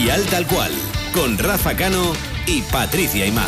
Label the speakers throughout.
Speaker 1: Dial Tal Cual, con Rafa Cano y Patricia Imaz.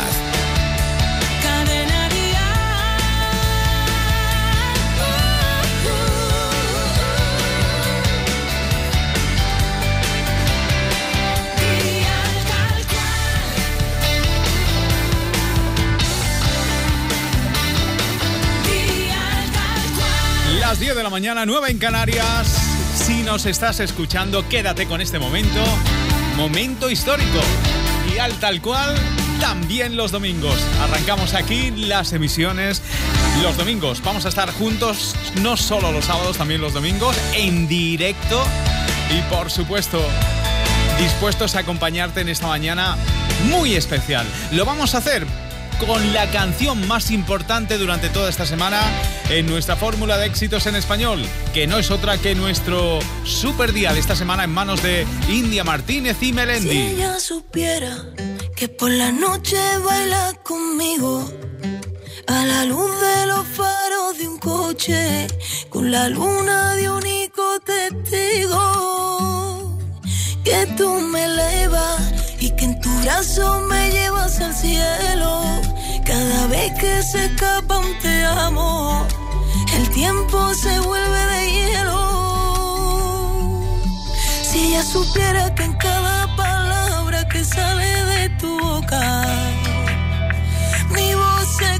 Speaker 2: Las 10 de la mañana, 9 en Canarias. Si nos estás escuchando, quédate con este momento histórico. Dial Tal Cual, también los domingos. Arrancamos aquí las emisiones los domingos. Vamos a estar juntos, no solo los sábados, también los domingos, en directo. Y por supuesto, dispuestos a acompañarte en esta mañana muy especial. Lo vamos a hacer con la canción más importante durante toda esta semana en nuestra fórmula de éxitos en español, que no es otra que nuestro Super Dial esta semana en manos de India Martínez y Melendi.
Speaker 3: Si ella supiera que por la noche baila conmigo a la luz de los faros de un coche, con la luna de único testigo, que tú me elevas y que en tu brazo me llevas al cielo. Cada vez que se escapa un te amo, el tiempo se vuelve de hielo. Si ella supiera que en cada palabra que sale de tu boca, mi voz se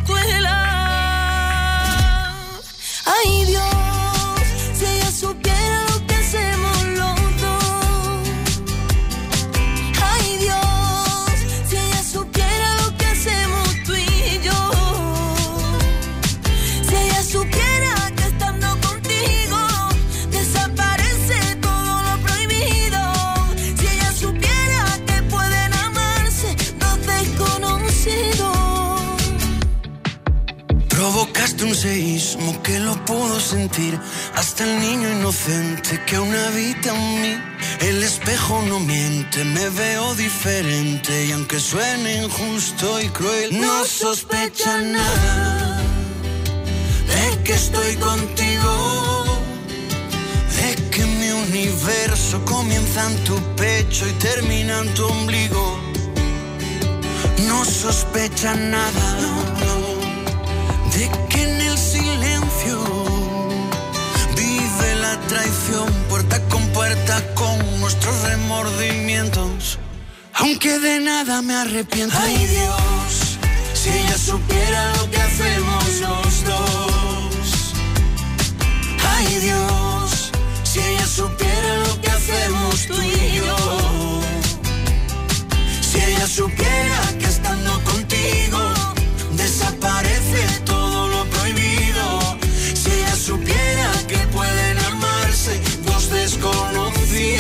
Speaker 3: cuela. Ay Dios, si ella supiera lo que hacemos los dos. Ay Dios, si ella supiera lo que hacemos tú y yo. Si ella supiera que estando contigo desaparece todo lo prohibido. Si ella supiera que pueden amarse dos desconocidos.
Speaker 4: Provocaste un seísmo que lo puedo sentir, hasta el niño inocente que aún habita en mí. El espejo no miente, me veo diferente, y aunque suene injusto y cruel, no sospecha nada de que estoy contigo, de que mi universo comienza en tu pecho y termina en tu ombligo. No sospecha nada, de que en el silencio vive la traición, puerta con nuestros remordimientos, aunque de nada me arrepiento. Ay Dios, si ella supiera lo que hacemos los dos. Ay Dios, si ella supiera lo que hacemos tú y yo. Si ella supiera que estando contigo desaparece todo lo prohibido. Si ella supiera que pueden amarse dos desconocidos.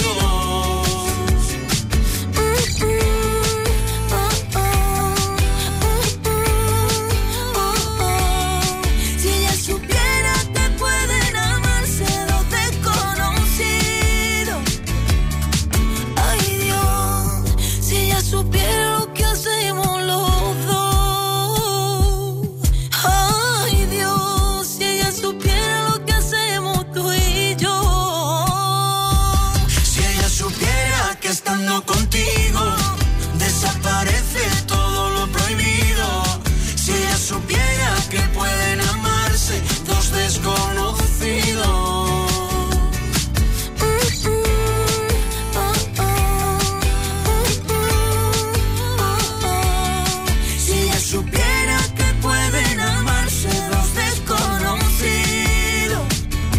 Speaker 3: Si ella supiera que pueden amarse dos desconocidos. Ay Dios, si ella supiera lo que hacemos los dos. Ay Dios, si ella supiera lo que hacemos tú y yo.
Speaker 4: Si ella supiera que estando contigo desaparece todo lo prohibido. Si ella supiera que pueden amarse dos desconocidos. Si ella supiera que pueden amarse dos desconocidos.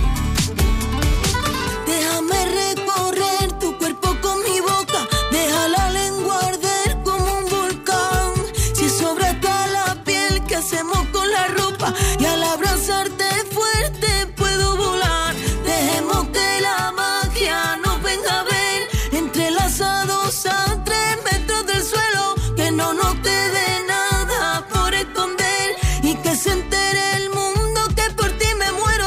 Speaker 3: Déjame recorrer tu cuerpo con mi boca, deja la lengua arder como un volcán. Si sobra hasta la piel, ¿qué hacemos con la ropa? Y al abrazarte fuerte puedo volar. Dejemos que la magia nos venga a ver, entrelazados a 3 metros del suelo. Que no nos quede nada por esconder y que se entere el mundo que por ti me muero.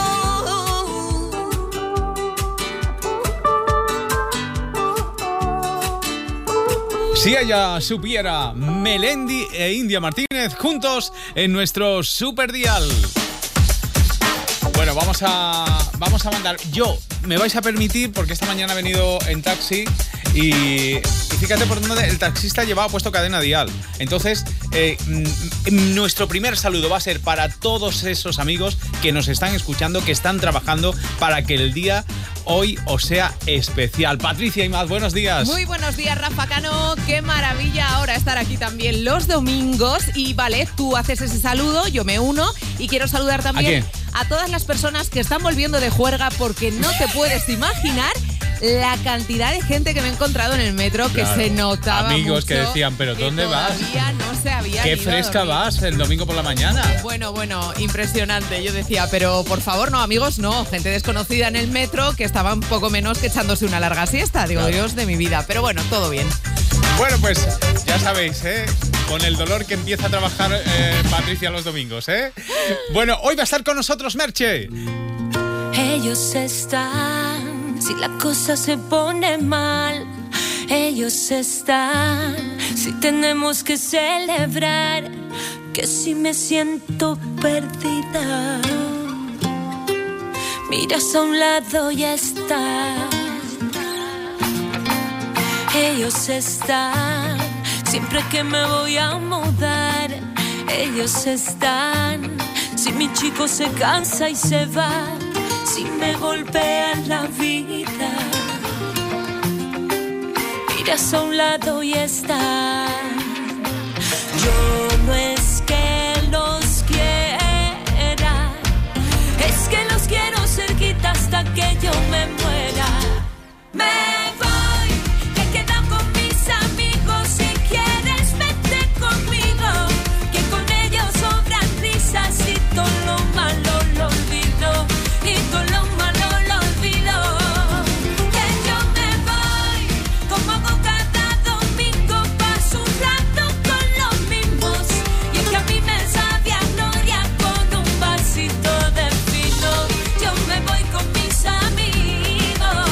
Speaker 2: Si ella supiera, Melendi e India Martínez juntos en nuestro Super Dial. Bueno, vamos a mandar. Me vais a permitir, porque esta mañana he venido en taxi y Y fíjate por dónde el taxista llevaba puesto cadena dial. Entonces, nuestro primer saludo va a ser para todos esos amigos que nos están escuchando, que están trabajando para que el día hoy os sea especial. Patricia y más, buenos días.
Speaker 5: Muy buenos días, Rafa Cano. Qué maravilla ahora estar aquí también los domingos. Y vale, tú haces ese saludo, yo me uno y quiero saludar también a todas las personas que están volviendo de juerga, porque no te puedes imaginar la cantidad de gente que me he encontrado en el metro, que se notaba
Speaker 2: amigos
Speaker 5: mucho,
Speaker 2: que decían, ¿pero dónde vas?
Speaker 5: No se había
Speaker 2: qué
Speaker 5: ido
Speaker 2: fresca vas el domingo por la mañana.
Speaker 5: Bueno, impresionante. Yo decía, pero por favor, no, amigos, no. Gente desconocida en el metro que estaba un poco menos que echándose una larga siesta. Digo, Dios de mi vida. Pero bueno, todo bien.
Speaker 2: Bueno, pues ya sabéis, con el dolor que empieza a trabajar Patricia los domingos, Bueno, hoy va a estar con nosotros Merche.
Speaker 3: Ellos están, si la cosa se pone mal. Ellos están, si tenemos que celebrar. Que si me siento perdida, miras a un lado y estás. Ellos están, siempre que me voy a mudar. Ellos están, si mi chico se cansa y se va. Si me golpean la vida, miras a un lado y están. Yo no es que los quiera, es que los quiero cerquita hasta que yo me muera. Me voy, que he quedado con mis amigos. Si quieres vete conmigo, que con ellos sobran risas y todo lo malo lo olvido. Y todo lo malo lo olvido. Que yo me voy, como hago cada domingo. Paso un rato con los mismos. Y es que a mí me sabe a gloria con un vasito de vino. Yo me voy con mis amigos.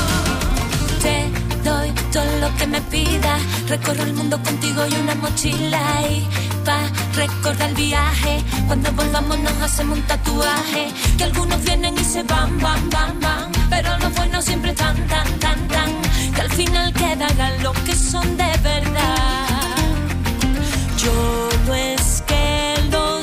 Speaker 3: Te doy todo lo que me pidas. Recorro el mundo contigo y una mochila. Y pa' recordar el viaje, cuando volvamos nos hacemos un tatuaje. Que algunos vienen y se van, van, van, van. Pero los buenos siempre están, tan, tan, tan. Que al final quedarán los que son de verdad. Yo no es que los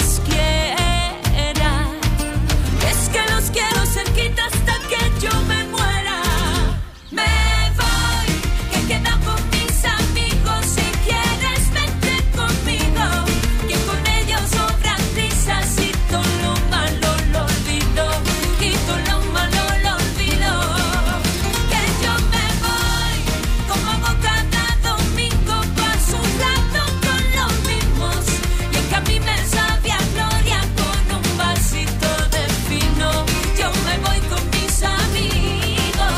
Speaker 3: quiera, es que los quiero cerquita hasta que yo me muera. Me voy, que he quedado con mis amigos. Si quieres vete conmigo, que con ellos sobran risas y todo lo malo lo olvido. Y todo lo malo lo olvido. Que yo me voy, como hago cada domingo. Paso un rato con los mismos. Y es que a mí me sabe a gloria con un vasito de vino. Yo me voy con mis amigos.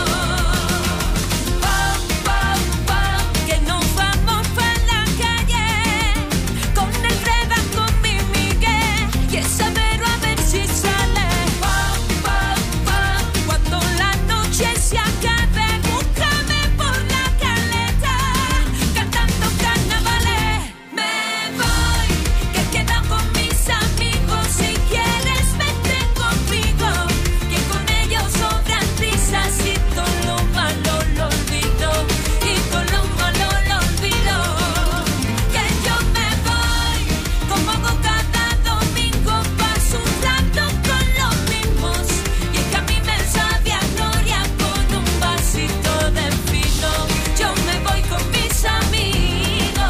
Speaker 3: Pam, pam, pam, que nos vamos pa' la calle. Con el Reba, con mi Miguel. Y esa Vero a ver si sale. Pam, pam, pam, cuando la noche se acabe. Búscame por la caleta, cantando carnavales. Me voy, que he quedado con mis amigos. Si quieres vete conmigo, que con ellos sobran risas y todo lo malo lo olvido. Y todo lo malo lo olvido. Que yo me voy, como hago cada domingo. Paso un rato con los mismos. Y es que a mí me sabe a gloria con un vasito de vino. Yo me voy con mis amigos.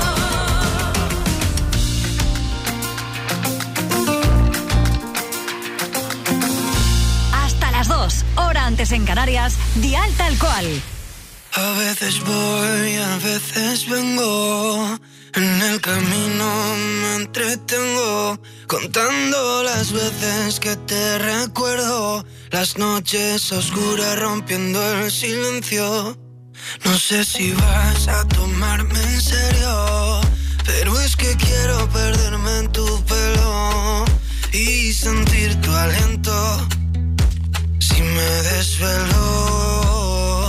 Speaker 6: Hasta las 2, hora antes en Canarias, Dial Tal Cual.
Speaker 4: A veces voy, a veces vengo. En el camino me entretengo, contando las veces que te recuerdo. Las noches oscuras rompiendo el silencio. No sé si vas a tomarme en serio, pero es que quiero perderme en tu pelo y sentir tu aliento. Si me desvelo,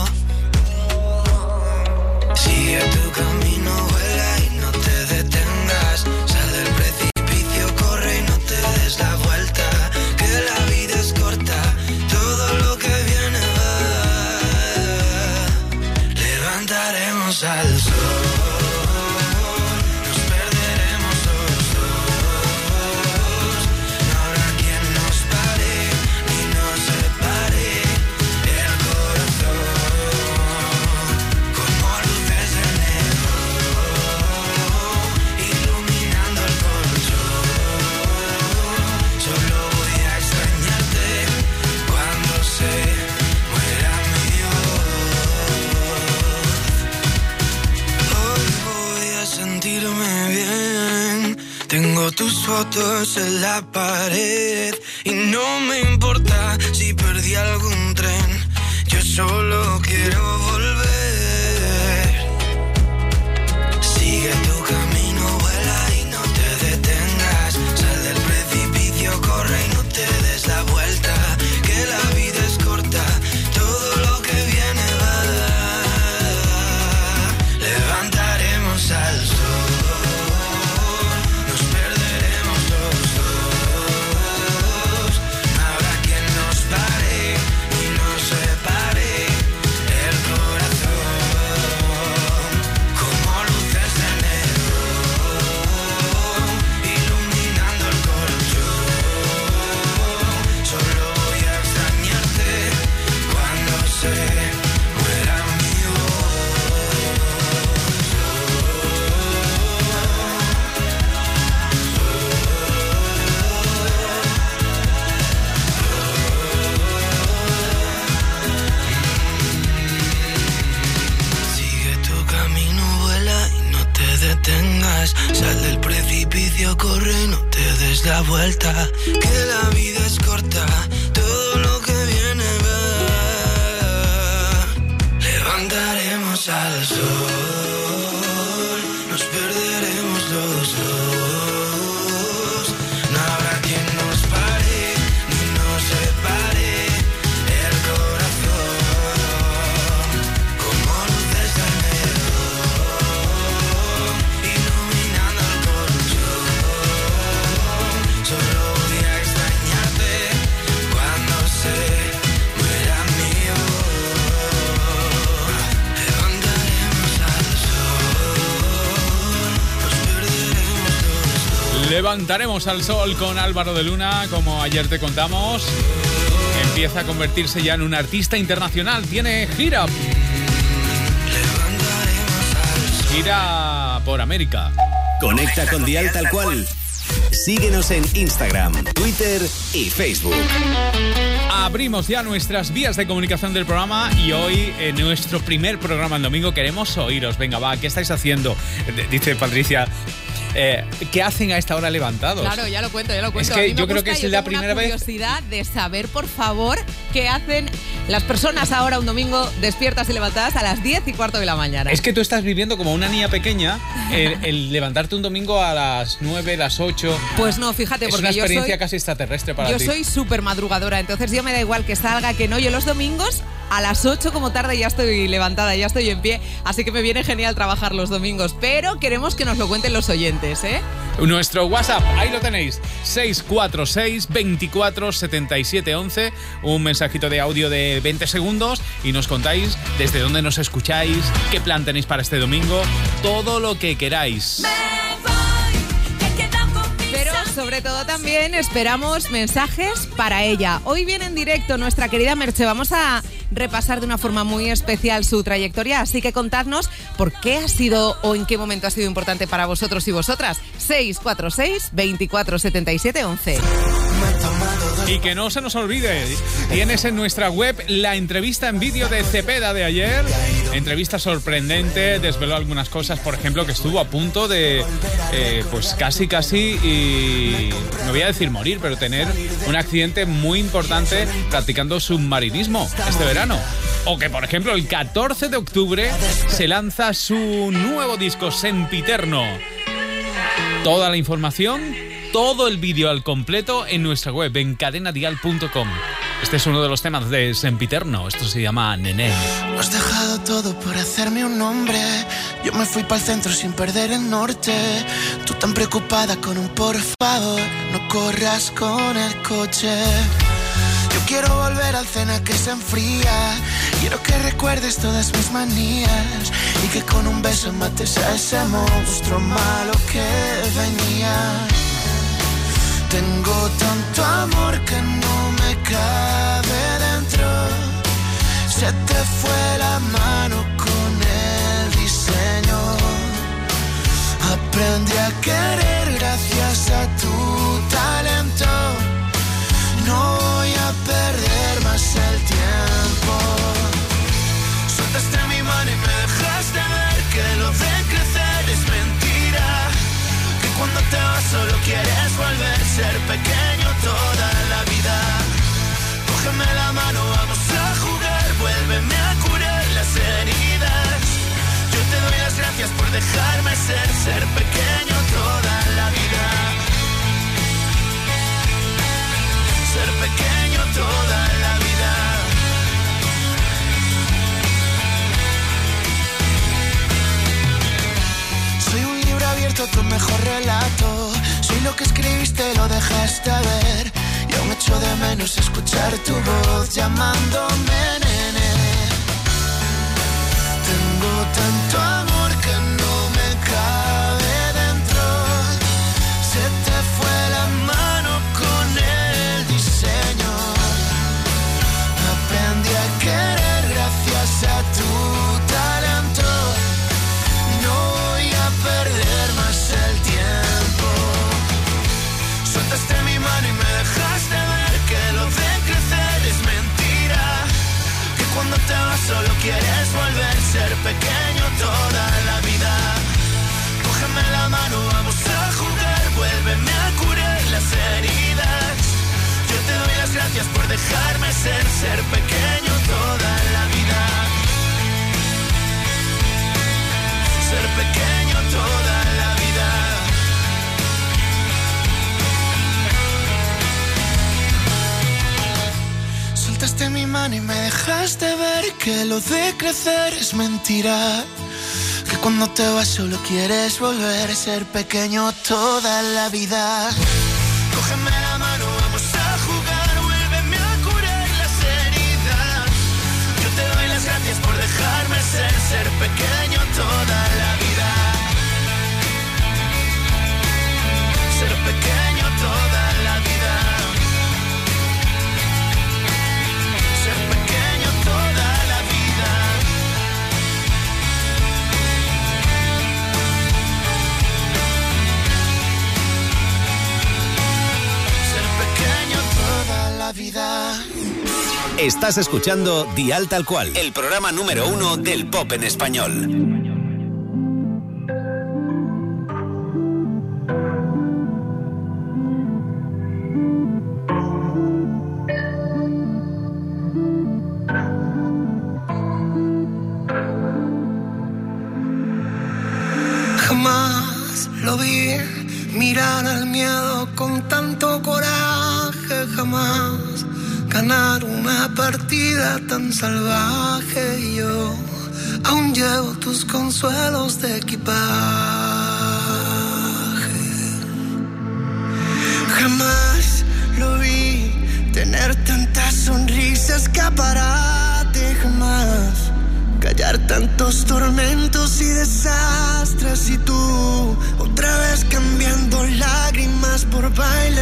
Speaker 4: sigue tu camino, vuela y no te detengas. Sal del precipicio, corre y no te des la vuelta. Que la vida es corta, todo lo que viene va. Levantaremos al sol. Tengo tus fotos en la pared y no me importa si perdí algún tren. Yo solo quiero volver. Sigue tu camino, vuela y no te detengas. Sal del precipicio, corre y no te des la vuelta. Que la vida es corta, todo lo que viene va. Levantaremos al sol. Sal del precipicio, corre, no te des la vuelta. Que la vida es corta, todo lo que viene va. Levantaremos al sol, nos perderemos los dos. No habrá quien nos pare, ni nos separe. El corazón, como luces de enero. Solo voy a extrañarte cuando se muera mi voz. Levantaremos al sol, nos perderemos los dos.
Speaker 2: Levantaremos al sol con Álvaro de Luna, como ayer te contamos. Empieza a convertirse ya en un artista internacional. Tiene gira. Gira por América.
Speaker 1: Conecta con Dial Tal Cual. Síguenos en Instagram, Twitter y Facebook.
Speaker 2: Abrimos ya nuestras vías de comunicación del programa y hoy, en nuestro primer programa en domingo, queremos oíros. Venga, va, ¿qué estáis haciendo? Dice Patricia, ¿qué hacen a esta hora levantados?
Speaker 5: Claro, ya lo cuento.
Speaker 2: Es que yo creo que es la primera vez.
Speaker 5: Curiosidad de saber, por favor, qué hacen las personas ahora un domingo despiertas y levantadas a las 10:15 de la mañana.
Speaker 2: Es que tú estás viviendo como una niña pequeña el levantarte un domingo a las 9, las 8.
Speaker 5: Pues no, fíjate,
Speaker 2: es
Speaker 5: porque
Speaker 2: una experiencia
Speaker 5: yo soy
Speaker 2: casi extraterrestre para ti.
Speaker 5: Yo soy súper madrugadora, entonces yo me da igual que salga, que no. Yo los domingos a las 8 como tarde ya estoy levantada, ya estoy en pie, así que me viene genial trabajar los domingos, pero queremos que nos lo cuenten los oyentes, ¿eh?
Speaker 2: Nuestro WhatsApp, ahí lo tenéis, 646 24 77 11, un mensajito de audio de 20 segundos y nos contáis desde dónde nos escucháis, qué plan tenéis para este domingo, todo lo que queráis.
Speaker 5: Pero sobre todo también esperamos mensajes para ella. Hoy viene en directo nuestra querida Merche. Vamos a repasar de una forma muy especial su trayectoria, así que contadnos por qué ha sido o en qué momento ha sido importante para vosotros y vosotras. 646 24 77 11.
Speaker 2: Y que no se nos olvide, tienes en nuestra web la entrevista en vídeo de Cepeda de ayer. Entrevista sorprendente, desveló algunas cosas, por ejemplo, que estuvo a punto de, pues casi, y no voy a decir morir, pero tener un accidente muy importante practicando submarinismo este verano. O que, por ejemplo, el 14 de octubre se lanza su nuevo disco, Sempiterno. Toda la información, todo el vídeo al completo en nuestra web, en cadenadial.com. Este es uno de los temas de Sempiterno. Esto se llama Nené.
Speaker 4: Lo has dejado todo por hacerme un nombre. Yo me fui para el centro sin perder el norte. Tú tan preocupada con un por favor, no corras con el coche. Yo quiero volver al cena que se enfría. Quiero que recuerdes todas mis manías y que con un beso mates a ese monstruo malo que venía. Tengo tanto amor que no me cabe dentro. Se te fue la mano con el diseño. Aprendí a querer gracias a tu talento. No voy a perder más el tiempo. Soltaste mi mano y me dejaste ver que lo de crecer es mentira. Que cuando te vas solo ser pequeño toda la vida. Cógeme la mano, vamos a jugar, vuélveme a curar las heridas. Yo te doy las gracias por dejarme ser pequeño toda la vida. Ser pequeño toda la vida. Soy un libro abierto, tu mejor relato. Soy lo que escribiste, lo dejaste ver. Y aún echo de menos escuchar tu voz llamándome nene. Tengo tanto amor que no me cabe dentro. Se te fue la mano con el diseño. Aprendí a querer gracias a tu talento. No voy a perder más el tiempo. Soltaste mi mano y me dejaste ver que lo de crecer es mentira. Que cuando te vas solo quieres volver a ser pequeño toda la vida. Cógeme la mano, vamos a jugar, vuélveme a curar las heridas. Yo te doy las gracias por dejarme ser pequeño toda la vida. Ser pequeño toda la vida. Soltaste mi mano y me dejaste ver que lo de crecer es mentira. Que cuando te vas solo quieres volver a ser pequeño toda la vida. Cógeme la mano, vamos a jugar, vuélveme a curar las heridas. Yo te doy las gracias por dejarme ser pequeño toda la vida. Ser pequeño toda la vida. Ser pequeño toda la vida. Ser pequeño toda la vida.
Speaker 1: Estás escuchando Dial Tal Cual, el programa número 1 del pop en español.
Speaker 4: Jamás lo vi mirar al miedo con tanto coraje, jamás ganar una partida tan salvaje. Y yo aún llevo tus consuelos de equipaje. Jamás lo vi tener tantas sonrisas, escaparate, jamás callar tantos tormentos y desastres. Y tú otra vez cambiando lágrimas por bailes.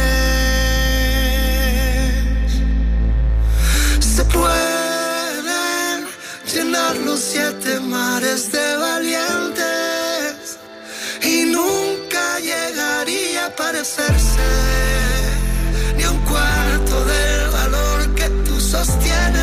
Speaker 4: Se pueden llenar los 7 mares de valientes y nunca llegaría a parecerse ni a un cuarto del valor que tú sostienes.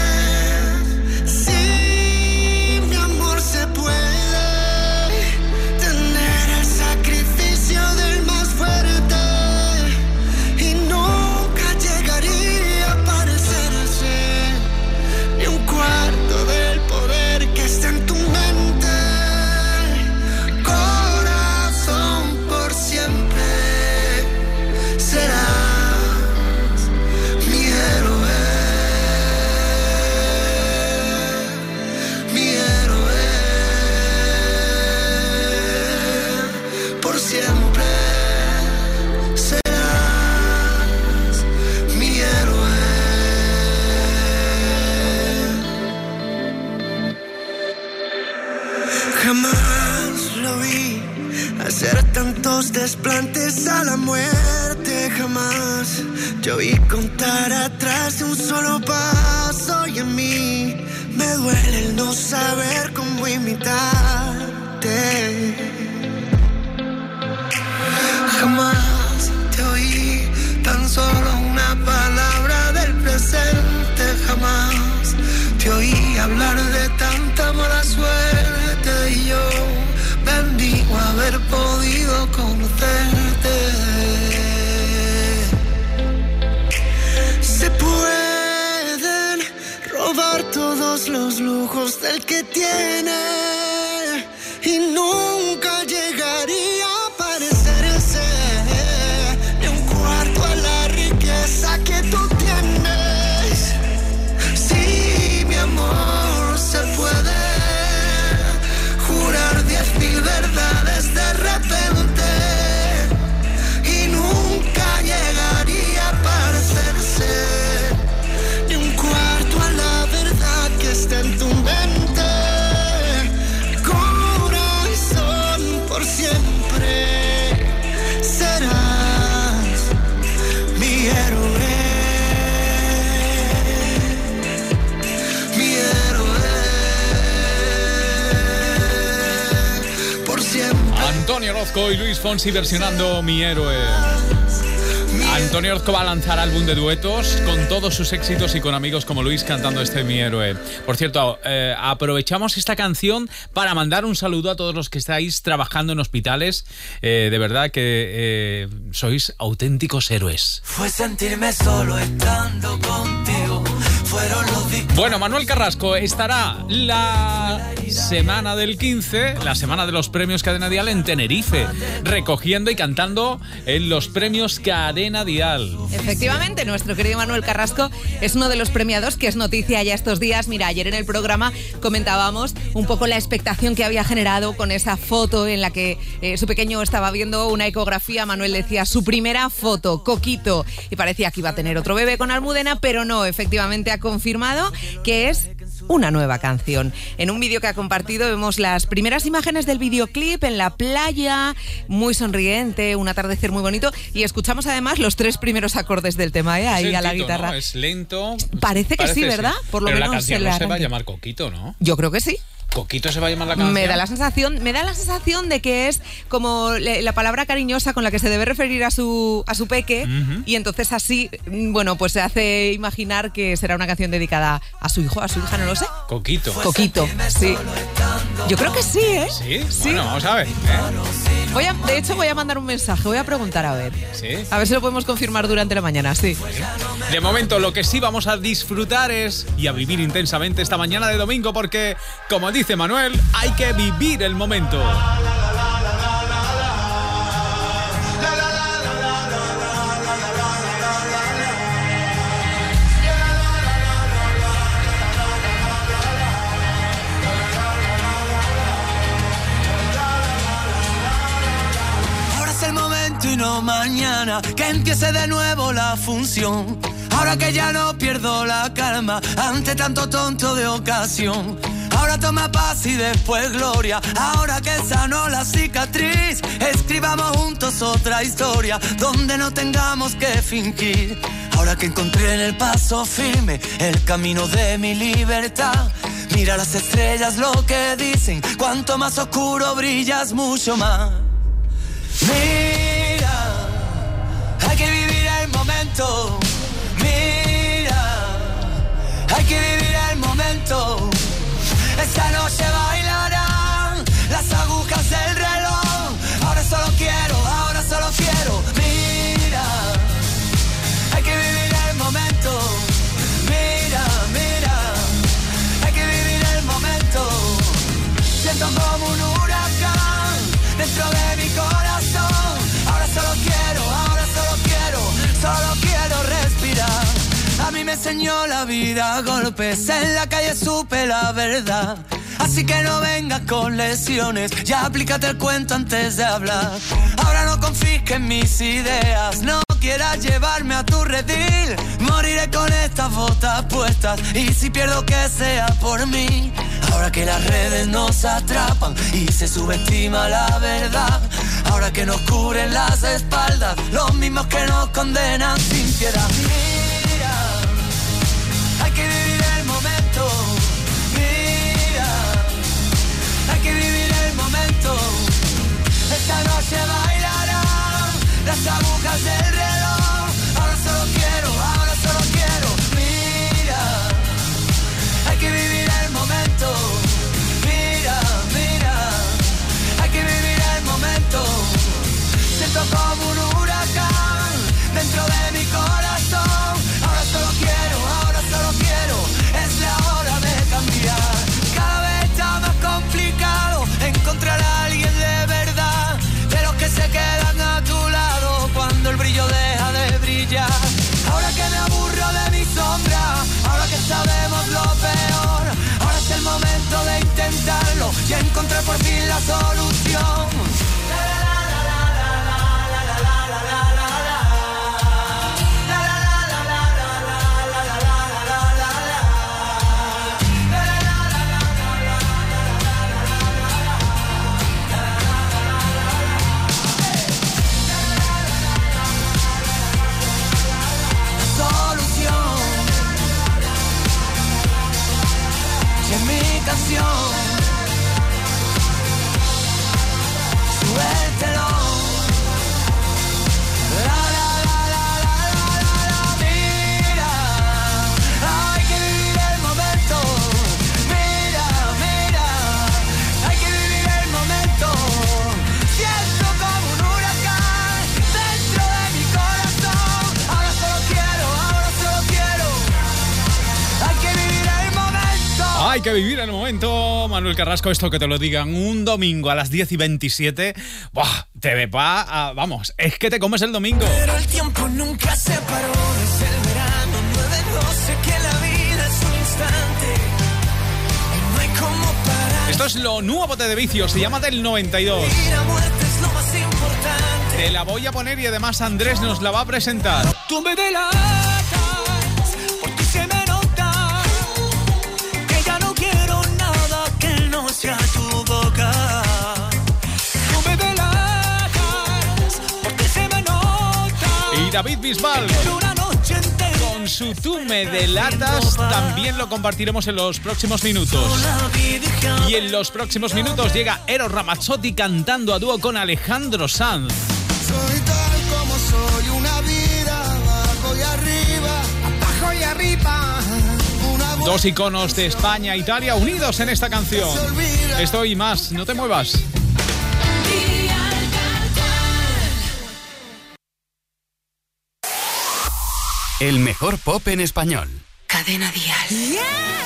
Speaker 4: Sí, mi amor, se puede tener el sacrificio del más fuerte y nunca llegaría a parecerse ni un cuarto del poder que está en tu mente. Corazón, por siempre serás mi héroe, mi héroe. Por siempre serás mi héroe. Jamás lo vi hacer tantos desplantes a la muerte, jamás yo vi contar atrás de un solo paso. Y en mí me duele el no saber cómo imitarte. Jamás te oí tan solo una palabra del presente, jamás te oí hablar de tanta mala suerte. Y yo bendigo haber podido conocerte. menos del que tiene y nunca llegaría a parecerse ni un cuarto a la riqueza que tú tienes. Sí, mi amor, se puede jurar 10,000 verdades de repente y nunca llegaría a parecerse ni un cuarto a la verdad que está en tu mente. Corazón, por siempre serás mi héroe, mi héroe, por siempre.
Speaker 2: Antonio Orozco y Luis Fonsi versionando Mi Héroe. Antonio Orozco va a lanzar álbum de duetos con todos sus éxitos y con amigos como Luis cantando este Mi Héroe. Por cierto, aprovechamos esta canción para mandar un saludo a todos los que estáis trabajando en hospitales. De verdad que sois auténticos héroes.
Speaker 4: Fue sentirme solo estando contigo. Fueron los
Speaker 2: Bueno, Manuel Carrasco estará la semana del 15, la semana de los premios Cadena Dial en Tenerife, recogiendo y cantando en los premios Cadena Dial.
Speaker 5: Efectivamente, nuestro querido Manuel Carrasco es uno de los premiados que es noticia ya estos días. Mira, ayer en el programa comentábamos un poco la expectación que había generado con esa foto en la que su pequeño estaba viendo una ecografía. Manuel decía su primera foto, Coquito, y parecía que iba a tener otro bebé con Almudena, pero no, efectivamente ha confirmado que es una nueva canción. En un vídeo que ha compartido vemos las primeras imágenes del videoclip en la playa, muy sonriente, un atardecer muy bonito, y escuchamos además los 3 primeros acordes del tema, ahí
Speaker 2: lentito,
Speaker 5: a la guitarra.
Speaker 2: ¿no? Es lento.
Speaker 5: Parece que sí, ¿verdad?
Speaker 2: Sí.
Speaker 5: Por lo
Speaker 2: Pero
Speaker 5: menos
Speaker 2: la canción no se va a llamar Coquito, ¿no?
Speaker 5: Yo creo que sí.
Speaker 2: ¿Coquito se va a llamar la canción?
Speaker 5: Me da la sensación de que es como la palabra cariñosa con la que se debe referir a su peque, y entonces así, bueno, pues se hace imaginar que será una canción dedicada a su hijo, a su hija, no lo sé.
Speaker 2: Coquito,
Speaker 5: sí. Yo creo que sí, ¿eh?
Speaker 2: ¿Sí? Bueno, vamos a ver,
Speaker 5: De hecho, voy a mandar un mensaje, voy a preguntar a ver.
Speaker 2: ¿Sí?
Speaker 5: A ver si lo podemos confirmar durante la mañana, sí.
Speaker 2: De momento, lo que sí vamos a disfrutar y a vivir intensamente esta mañana de domingo, porque, como dice Manuel, hay que vivir el momento.
Speaker 4: Ahora es el momento y no mañana, que empiece de nuevo la función. Ahora que ya no pierdo la calma ante tanto tonto de ocasión. Ahora toma paz y después gloria. Ahora que sanó la cicatriz, escribamos juntos otra historia donde no tengamos que fingir. Ahora que encontré en el paso firme el camino de mi libertad. Mira las estrellas lo que dicen, cuanto más oscuro brillas mucho más. Mira, hay que vivir el momento. Mira, hay que vivir el momento. Esta noche bailarán las agujas del reloj. Ahora solo quiero. Mira, hay que vivir el momento. Mira, hay que vivir el momento. Siento como un huracán dentro de mi corazón. Ahora solo quiero respirar. A mí me enseñó la vida a golpes, en la calle supe la verdad. Así que no vengas con lesiones, ya aplícate el cuento antes de hablar. Ahora no confisques mis ideas, no quieras llevarme a tu redil. Moriré con estas botas puestas, y si pierdo que sea por mí. Ahora que las redes nos atrapan y se subestima la verdad. Ahora que nos cubren las espaldas los mismos que nos condenan sin piedad. Hay que vivir el momento. Mira, hay que vivir el momento. Esta noche bailarán las agujas del reloj. Ahora solo quiero. Mira, hay que vivir el momento. Mira, hay que vivir el momento. Siento como un huracán dentro de mi corazón. Ahora solo quiero, es la hora de cambiar. brillo deja de brillar. Ahora que me aburro de mi sombra, ahora que sabemos lo peor, ahora es el momento de intentarlo y encontré por fin la solución. Suéltelo. La, la, la, la, la, la, la, mira, hay que vivir el momento. Mira, mira, hay que vivir el momento. Siento como un huracán dentro de mi corazón. Ahora solo quiero, hay que vivir el momento.
Speaker 2: Hay que vivir el momento, Manuel Carrasco, esto que te lo digan un domingo a las 10:27. ¡Buah! Te va, vamos, es que te comes el domingo.
Speaker 4: Pero el tiempo nunca se paró desde el verano 9/12, que la vida es un instante y no hay como parar.
Speaker 2: Esto es lo nuevo de Vicios, se llama Del 92.
Speaker 4: Y la muerte es lo más importante.
Speaker 2: Te la voy a poner y además Andrés nos la va a presentar.
Speaker 4: Tú me delatas, por ti se me nota que ya no quiero nada que no sea tu boca. Tú me delatas, por ti se me nota.
Speaker 2: Y David Bisbal,
Speaker 4: Quiero una noche entera
Speaker 2: con su Tú me delatas, también lo compartiremos en los próximos minutos. Y en los próximos minutos llega Eros Ramazzotti cantando a dúo con Alejandro Sanz.
Speaker 4: Soy tal como soy, una vida abajo y arriba, abajo y arriba.
Speaker 2: Dos iconos de España e Italia unidos en esta canción. Esto y más, no te muevas.
Speaker 1: El mejor pop en español.
Speaker 3: Cadena Dial.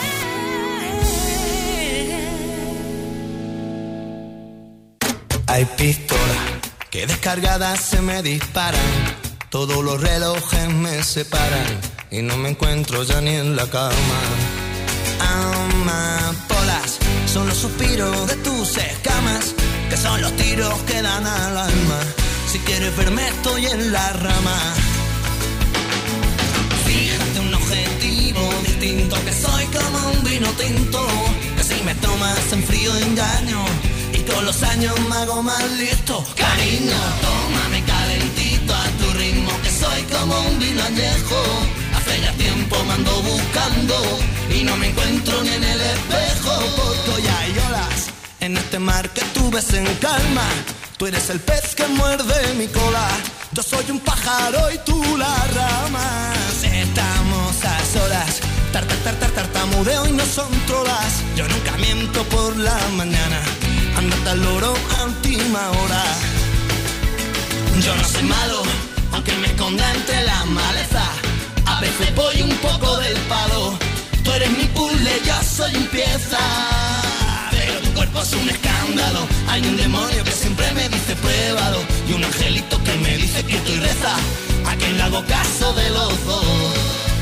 Speaker 4: Hay pistolas que descargadas se me disparan, todos los relojes me separan y no me encuentro ya ni en la cama. Amapolas son los suspiros de tus escamas, que son los tiros que dan al alma. Si quieres verme estoy en la rama. Fíjate un objetivo distinto, que soy como un vino tinto, que si me tomas en frío engaño y con los años me hago más listo. Cariño, tómame calentito a tu ritmo, que soy como un vino añejo. Hace ya tiempo me ando buscando y no me encuentro ni en el espejo. Porque hoy hay olas en este mar que tú ves en calma. Tú eres el pez que muerde mi cola, yo soy un pájaro y tú la rama. Estamos a solas, tartamudeo y no son trolas. Yo nunca miento por la mañana, andate al loro a última hora. Yo no soy malo, aunque me esconda entre la maleza. A veces voy un poco del palo. Tú eres mi puzzle, yo soy un pieza. Pero tu cuerpo es un escándalo. Hay un demonio que siempre me dice pruébalo, y un angelito que me dice que tú reza. ¿A quién le hago caso de los dos?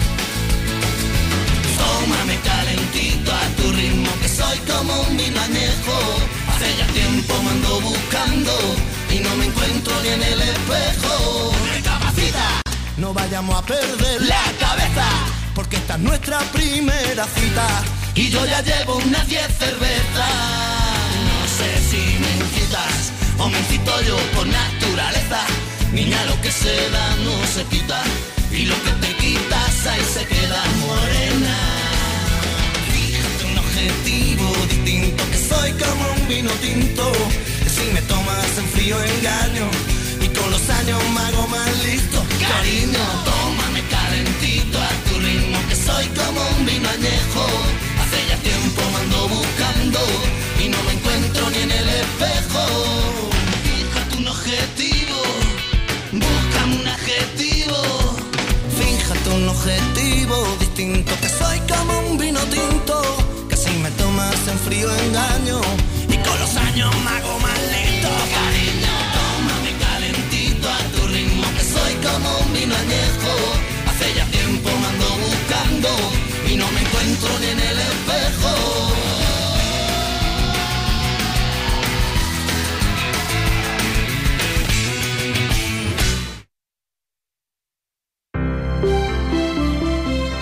Speaker 4: Tómame calentito a tu ritmo, que soy como un vino añejo. Hace ya tiempo me ando buscando y no me encuentro ni en el espejo. Recapacita, no vayamos a perder la cabeza, porque esta es nuestra primera cita y yo ya llevo unas 10 cervezas. No sé si me incitas o me incito yo por naturaleza. Niña, lo que se da no se quita, y lo que te quitas ahí se queda. Morena, fíjate un objetivo distinto, que soy como un vino tinto, que si me tomas en frío engaño y con los años me hago más listo. Cariño, tómame calentito a tu ritmo, que soy como un vino añejo. Hace ya tiempo me ando buscando y no me encuentro ni en el espejo. Fíjate un objetivo, búscame un adjetivo. Fíjate un objetivo distinto, que soy como un vino tinto, que si me tomas en frío engaño y con los años me hago más listo. Cariño, tómame calentito a tu ritmo, que soy como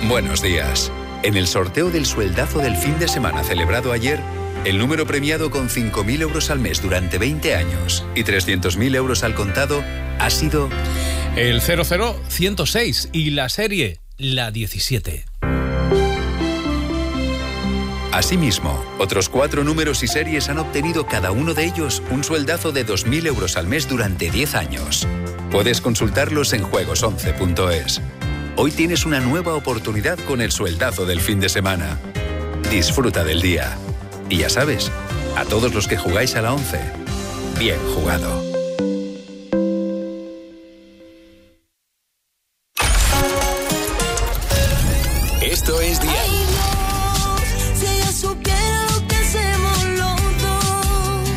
Speaker 7: Buenos días. En el sorteo del sueldazo del fin de semana celebrado ayer, el número premiado con 5.000 euros al mes durante 20 años y 300.000 euros al contado ha sido...
Speaker 2: el 00106 y la serie, la 17.
Speaker 7: Asimismo, otros 4 números y series han obtenido cada uno de ellos un sueldazo de 2.000 euros al mes durante 10 años. Puedes consultarlos en juegos11.es. Hoy tienes una nueva oportunidad con el sueldazo del fin de semana. Disfruta del día. Y ya sabes, a todos los que jugáis a la 11, bien jugado.
Speaker 1: Esto es Dial.
Speaker 3: Si ella supiera lo que hacemos los dos.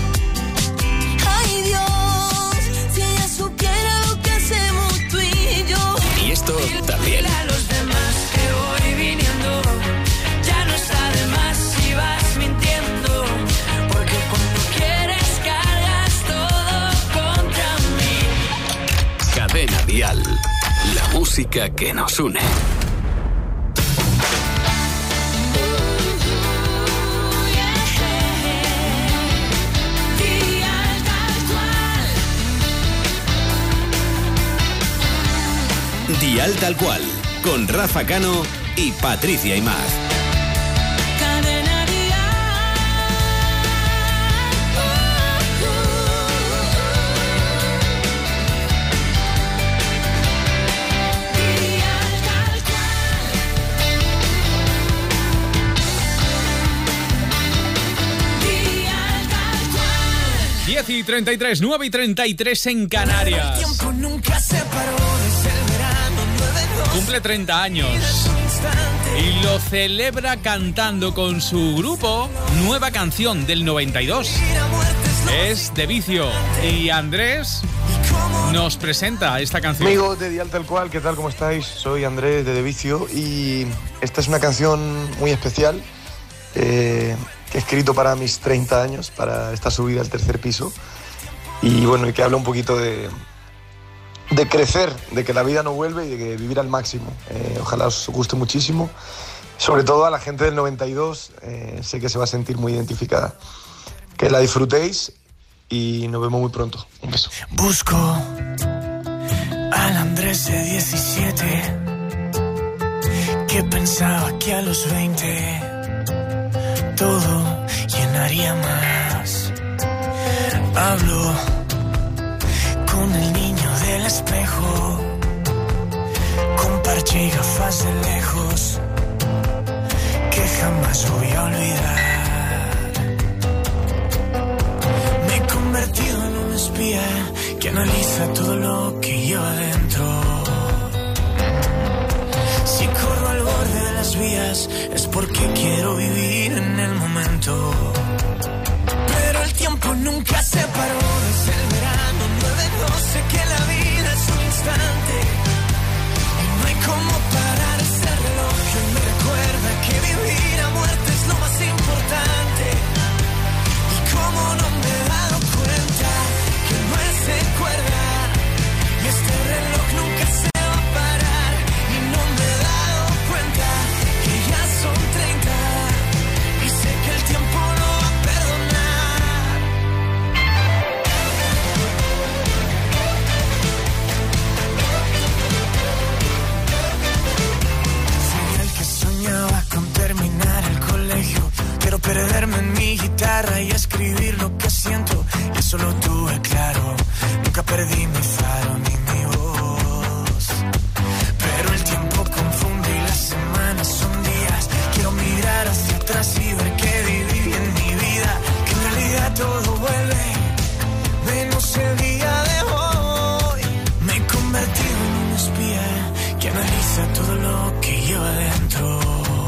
Speaker 3: Ay Dios, si ella supiera lo que hacemos tú y yo.
Speaker 1: Y esto también.
Speaker 3: A los demás que voy viniendo, ya no está de más si vas mintiendo, porque cuando quieres cargas todo contra mí.
Speaker 1: Cadena Dial. La música que nos une. Dial Tal Cual, con Rafa Cano y Patricia Imaz.
Speaker 3: Cadena Dial. Dial Tal Cual.
Speaker 2: 10:33, 9:33 en Canarias.
Speaker 3: El tiempo nunca se paró desde el verano 9-2.
Speaker 2: Cumple 30 años y lo celebra cantando con su grupo nueva canción del 92. Es De Vicio y Andrés nos presenta esta canción.
Speaker 8: Amigos de Dial Tal Cual, ¿qué tal? ¿Cómo estáis? Soy Andrés de Vicio y esta es una canción muy especial que he escrito para mis 30 años, para esta subida al tercer piso, y bueno, y que habla un poquito de crecer, de que la vida no vuelve y de que vivir al máximo. Ojalá os guste muchísimo, sobre todo a la gente del 92, sé que se va a sentir muy identificada. Que la disfrutéis y nos vemos muy pronto. Un beso.
Speaker 9: Busco al Andrés de 17 que pensaba que a los 20 todo llenaría más. Hablo con el niño del espejo, con parche y gafas de lejos, que jamás voy a olvidar. Me he convertido en un espía que analiza todo lo que lleva dentro. Si corro al borde de las vías es porque quiero vivir en el momento. Pero el tiempo nunca se paró desde el verano 9-2. Sé que la vida es un instante y no hay como parar ese reloj que me recuerda que vivir a muerte es lo más importante. Y como no me he dado cuenta que no es de cuerda y este reloj nunca se va a parar. Y no me he dado cuenta que ya son 30 y sé que el tiempo no va a perdonar. Fui el que soñaba con terminar el colegio. Quiero perderme en mi guitarra y escribir lo que siento. Y eso lo tuve claro. Nunca perdí mi faro ni mi voz. Pero el tiempo confunde y las semanas son días. Quiero mirar hacia atrás y ver que viví en mi vida. Que en realidad todo vuelve, menos el día de hoy. Me he convertido en un espía que analiza todo lo que lleva dentro.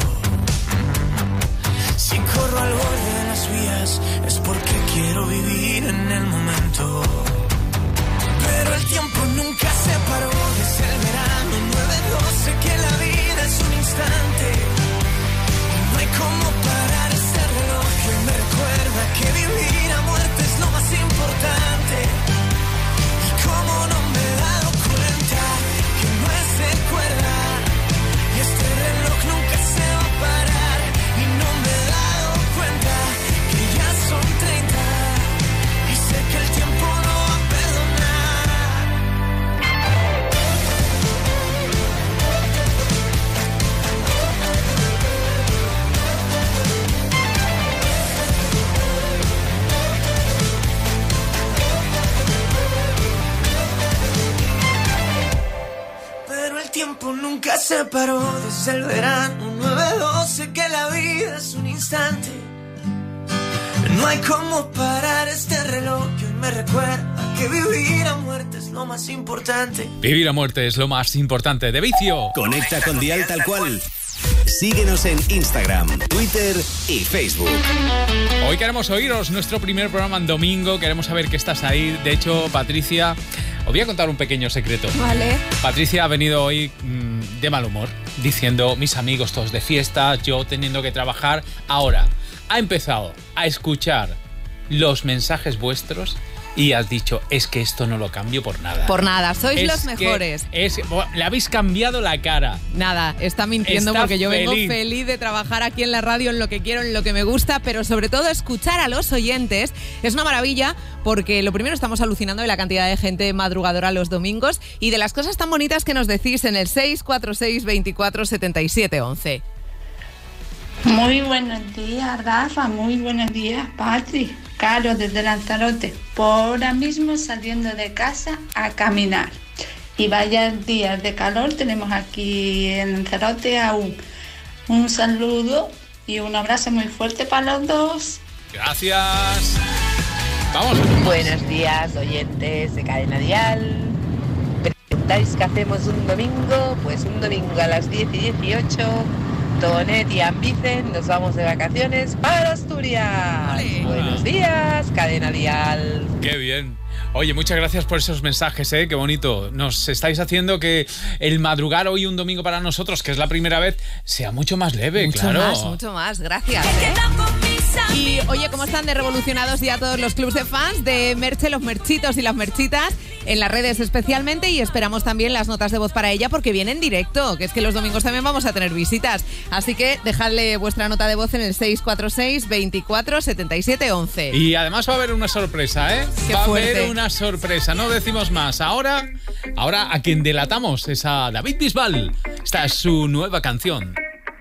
Speaker 9: Si corro al borde de las vías es porque quiero vivir en el momento. Pero el tiempo nunca se paró desde el verano 9-2. Sé que la vida es un instante y no hay como parar ese reloj que me recuerda que vivir a muerte es lo más importante. Y como no me he dado cuenta que no es de cuerda y este tiempo nunca se paró desde el verano 9/12, que la vida es un instante. No hay cómo parar este reloj que hoy me recuerda que vivir a muerte es lo más importante.
Speaker 2: Vivir a muerte es lo más importante. De Vicio.
Speaker 1: Conecta con Dial Tal Cual. Síguenos en Instagram, Twitter y Facebook.
Speaker 2: Hoy queremos oíros, nuestro primer programa en domingo. Queremos saber que estás ahí. De hecho, Patricia, os voy a contar un pequeño secreto.
Speaker 5: Vale.
Speaker 2: Patricia ha venido hoy de mal humor, diciendo mis amigos todos de fiesta, yo teniendo que trabajar. Ahora, ha empezado a escuchar los mensajes vuestros y has dicho, es que esto no lo cambio por nada.
Speaker 5: Por nada, sois los mejores.
Speaker 2: Le habéis cambiado la cara.
Speaker 5: Nada, está mintiendo porque yo vengo feliz de trabajar aquí en la radio, en lo que quiero, en lo que me gusta, pero sobre todo escuchar a los oyentes es una maravilla porque lo primero estamos alucinando de la cantidad de gente madrugadora los domingos y de las cosas tan bonitas que nos decís en el 646 24 77 11.
Speaker 10: Muy buenos días, Rafa. Muy buenos días, Patri. Caro, desde Lanzarote. Por ahora mismo saliendo de casa a caminar. Y vaya días de calor tenemos aquí en Lanzarote aún. Un saludo y un abrazo muy fuerte para los dos.
Speaker 2: Gracias. Vamos.
Speaker 11: Buenos días, oyentes de Cadena Dial. ¿Preguntáis qué hacemos un domingo? Pues un domingo a las 10:18... Tonet y Ambicen nos vamos de vacaciones para Asturias. ¡Vale! Buenos días, Cadena Dial.
Speaker 2: ¡Qué bien! Oye, muchas gracias por esos mensajes, qué bonito. Nos estáis haciendo que el madrugar hoy un domingo para nosotros, que es la primera vez, sea mucho más leve,
Speaker 5: Mucho más, gracias. Y oye, ¿cómo están de revolucionados ya todos los clubs de fans de Merche, los merchitos y las merchitas? En las redes especialmente, y esperamos también las notas de voz para ella porque viene en directo, que es que los domingos también vamos a tener visitas. Así que dejadle vuestra nota de voz en el 646 24 77 11.
Speaker 2: Y además va a haber una sorpresa,
Speaker 5: Qué
Speaker 2: va
Speaker 5: fuerte.
Speaker 2: a haber una sorpresa, no decimos más. Ahora a quien delatamos es a David Bisbal. Esta es su nueva canción.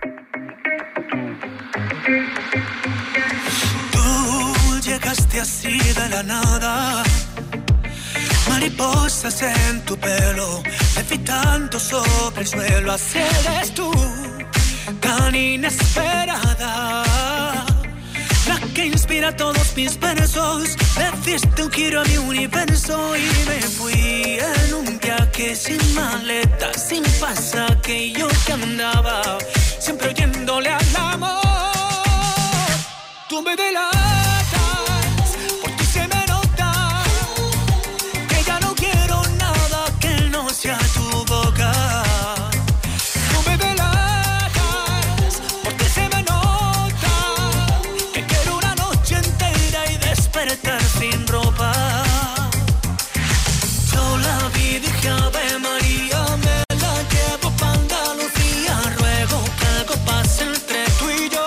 Speaker 9: Tú llegaste así de la nada, mariposas en tu pelo, levitando sobre el suelo. Así eres tú, tan inesperada, la que inspira todos mis versos. Le diste un giro a mi universo y me fui en un viaje sin maleta, sin pasaje. Yo que andaba siempre oyéndole al amor. Tú me delatas, por ti se me nota que ya no quiero nada que no sea tu boca. Tú me delatas, por ti se me nota que quiero una noche entera y despertar sin ropa. Yo la vi, dije Ave María, me la llevo pa' Andalucía. Ruego que algo pase entre tú y yo.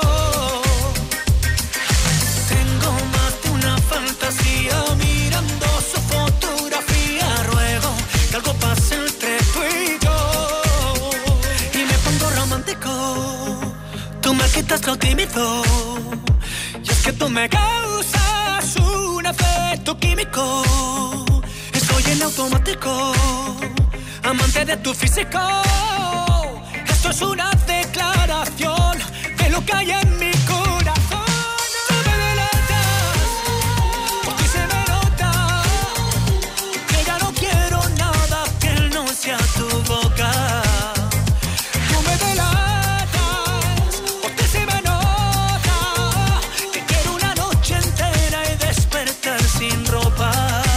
Speaker 9: Tengo más de una fantasía mirando su fotografía. Ruego que algo pase entre tú y yo. Y me pongo romántico, tú me quitas lo tímido. Y es que tú me causas un efecto químico. Estoy en automático, amante de tu físico. Esto es una declaración de lo que hay en mi corazón. Tú me delatas, por ti se me nota que ya no quiero nada que no sea tu boca. Tú me delatas, por ti se me nota que quiero una noche entera y despertar sin ropa.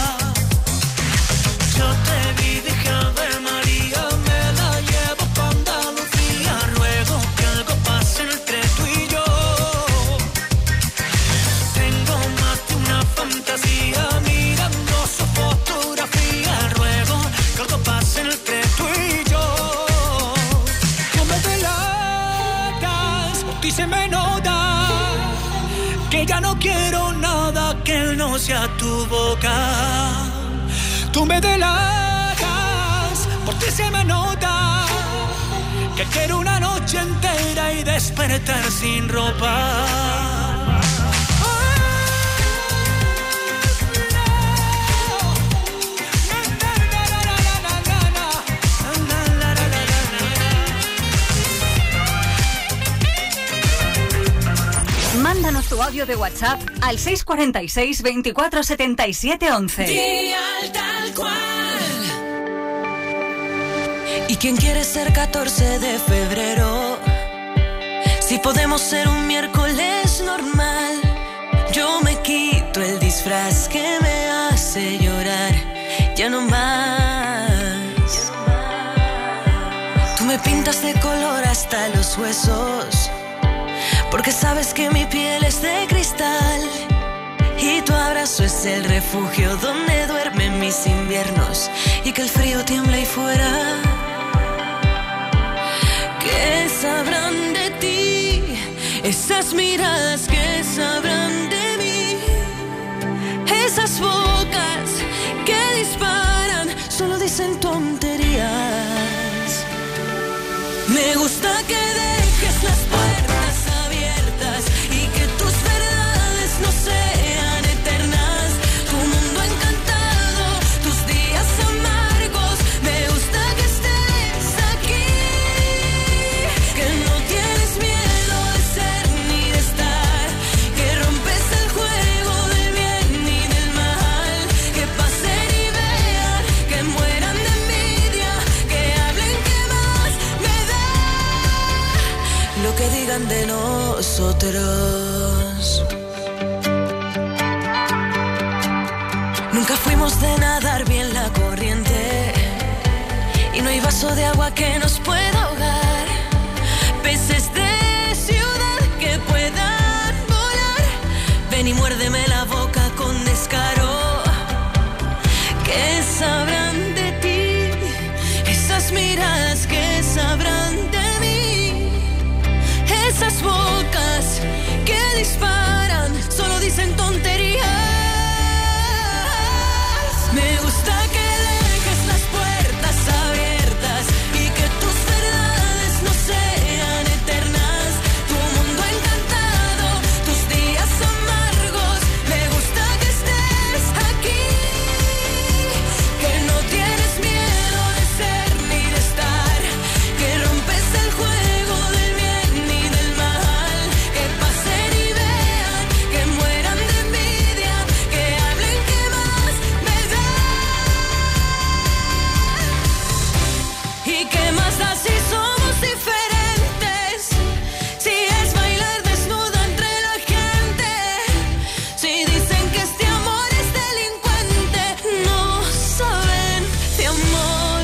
Speaker 9: Yo te vi, dije Ave María, me la llevo pa' Andalucía. Ruego que algo pase entre tú y yo. Tengo más de una fantasía mirando su fotografía. Ruego que algo pase entre tú y yo. Tú me delatas, por ti se me nota que ya no quiero nada que no sea tu boca. Tú me delatas, por ti se me nota que quiero una noche entera y despertar sin ropa.
Speaker 6: Envíanos tu audio de WhatsApp al 646 24 77 11.
Speaker 9: Dial Tal Cual. ¿Y quién quiere ser 14 de febrero? Si podemos ser un miércoles normal. Yo me quito el disfraz que me hace llorar. Ya no más. Tú me pintas de color hasta los huesos, porque sabes que mi piel es de cristal. Y tu abrazo es el refugio donde duermen mis inviernos, y que el frío tiembla ahí fuera. ¿Qué sabrán de ti? Esas miradas, ¿qué sabrán de mí? Esas bocas que disparan, solo dicen tonterías. Me gusta que dejes las puertas abiertas y que tus verdades no sean eternas. Tu mundo encantado, tus días amargos. Me gusta que estés aquí, que no tienes miedo de ser ni de estar, que rompes el juego del bien y del mal. Que pasen y vean, que mueran de envidia, que hablen, que más me da lo que digan de nosotros. Nunca fuimos de nadar bien la corriente, y no hay vaso de agua que nos pueda ahogar. Peces de ciudad que puedan volar, ven y muérdeme la boca con descaro. ¿Qué sabrán de ti? Esas miradas, ¿qué sabrán de mí? Esas bocas que disparan, solo dicen tonterías. Me gusta que dejes las puertas abiertas y que tus verdades no sean eternas. Tu mundo encantado, tus días amargos. Me gusta que estés aquí, que no tienes miedo de ser ni de estar, que rompes el juego del bien y del mal. Que pasen y vean, que mueran de envidia, que hablen, que más me da. ¿Y qué más da si somos diferentes? Si es bailar desnuda entre la gente, si dicen que este amor es delincuente, no saben de amor.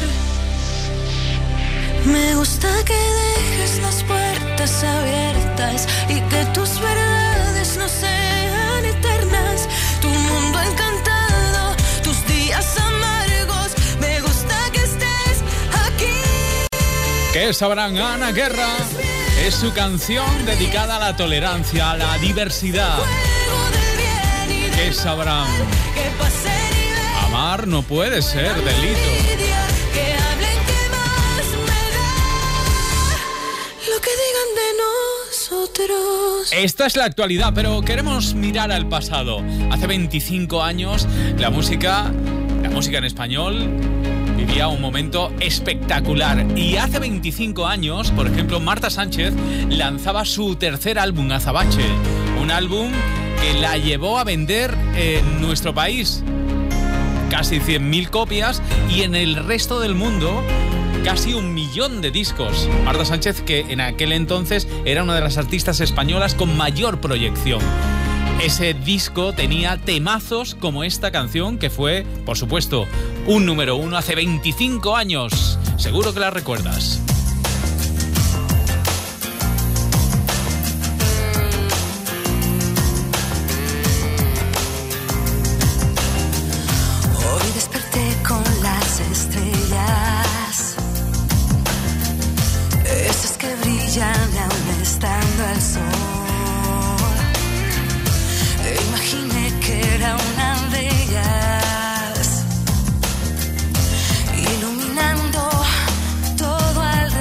Speaker 9: Me gusta que dejes las puertas abiertas y que tus verdades no sean eternas. Tu mundo encantado, tus días amargos. Me gusta que estés aquí.
Speaker 2: ¿Qué sabrán? Ana Guerra. Es su canción dedicada a la tolerancia, a la diversidad. ¿Qué sabrán?
Speaker 9: Que pasen y vean,
Speaker 2: Amar no puede ser delito.
Speaker 9: que hablen, que más me da lo que digan de nosotros.
Speaker 2: Esta es la actualidad, pero queremos mirar al pasado. Hace 25 años la música en español vivía un momento espectacular. Y hace 25 años, por ejemplo, Marta Sánchez lanzaba su tercer álbum, Azabache. Un álbum que la llevó a vender en nuestro país casi 100.000 copias y en el resto del mundo casi 1 millón de discos. Marta Sánchez, que en aquel entonces era una de las artistas españolas con mayor proyección. Ese disco tenía temazos como esta canción, que fue, por supuesto, un número 1 hace 25 años. Seguro que la recuerdas.
Speaker 9: Hoy desperté con las estrellas, esas que brillan aún estando al sol. Imaginé que era una de ellas, iluminando todo al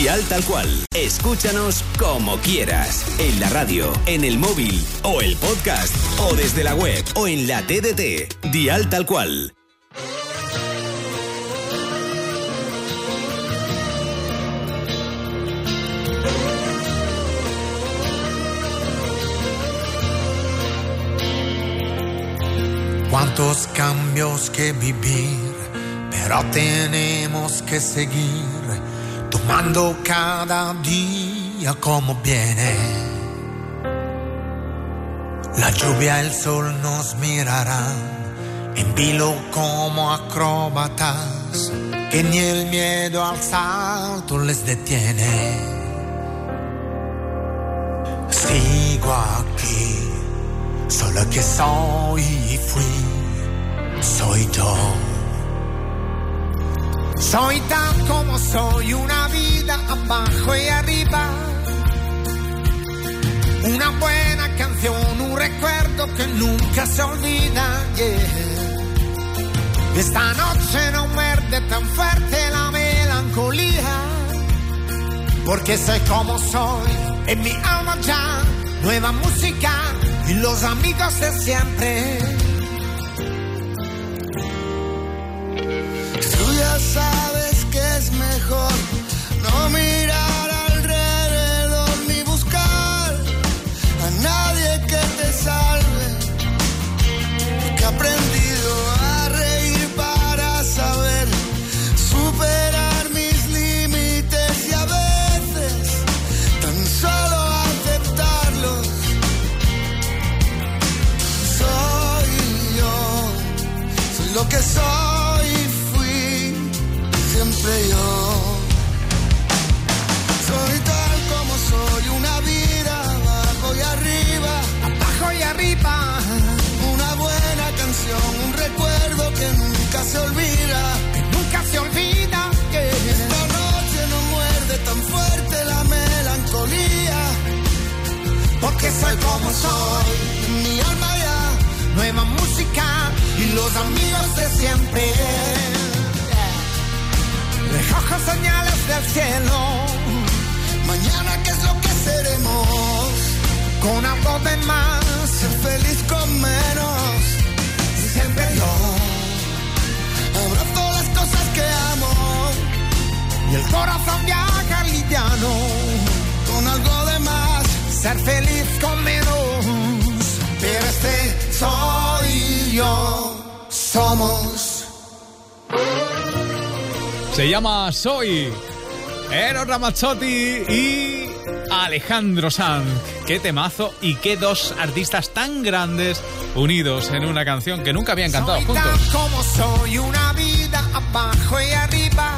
Speaker 1: Dial Tal Cual. Escúchanos como quieras. En la radio, en el móvil o el podcast o desde la web o en la TDT. Dial Tal Cual.
Speaker 12: Cuántos cambios que vivir, pero tenemos que seguir tomando cada día como viene. La lluvia, el sol nos mirarán en vilo como acróbatas, que ni el miedo al salto les detiene. Sigo aquí, solo que soy y fui, soy yo. Soy tan como soy, una vida abajo y arriba, una buena canción, un recuerdo que nunca se olvida, yeah. Esta noche no muerde tan fuerte la melancolía, porque soy como soy, en mi alma ya, nueva música y los amigos de siempre.
Speaker 4: Tú ya sabes que es mejor no mirar alrededor ni buscar a nadie que te salve, que he aprendido a reír para saber superar mis límites y a veces tan solo aceptarlos. Soy yo, soy lo que soy y fui siempre yo. Soy tal como soy, una vida abajo y arriba,
Speaker 12: abajo y arriba,
Speaker 4: una buena canción, un recuerdo que nunca se olvida,
Speaker 12: que nunca se olvida, que
Speaker 4: esta noche no muerde tan fuerte la melancolía,
Speaker 12: porque soy como soy,
Speaker 4: mi alma ya,
Speaker 12: nueva música y los amigos de siempre. Recojo señales del cielo,
Speaker 4: mañana qué es lo que seremos,
Speaker 12: con algo de más,
Speaker 4: ser feliz con menos,
Speaker 12: siempre yo
Speaker 4: abrazo las cosas que amo
Speaker 12: y el corazón viaja liviano,
Speaker 4: con algo de más,
Speaker 12: ser feliz con menos,
Speaker 4: pero este soy yo, somos.
Speaker 2: Se llama Soy, Eros Ramazzotti y Alejandro Sanz. Qué temazo y qué dos artistas tan grandes unidos en una canción que nunca habían cantado juntos.
Speaker 12: Soy tan como soy, una vida abajo y arriba,